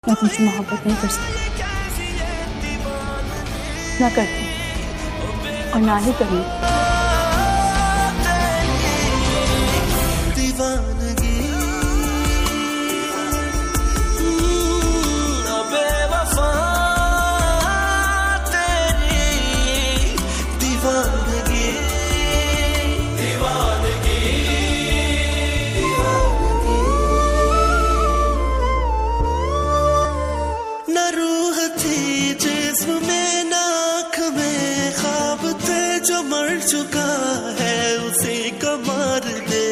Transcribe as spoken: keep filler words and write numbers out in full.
मैं तुमसे मोहब्बत नहीं कर सकती, ना करती और ना ही करूँगी। दीवानगी बेवफा तेरी दीवानगी दीवानगी न रूह थी जिस्म में न आँख में ख्वाब थे जो मर चुका है उसी को मार दे।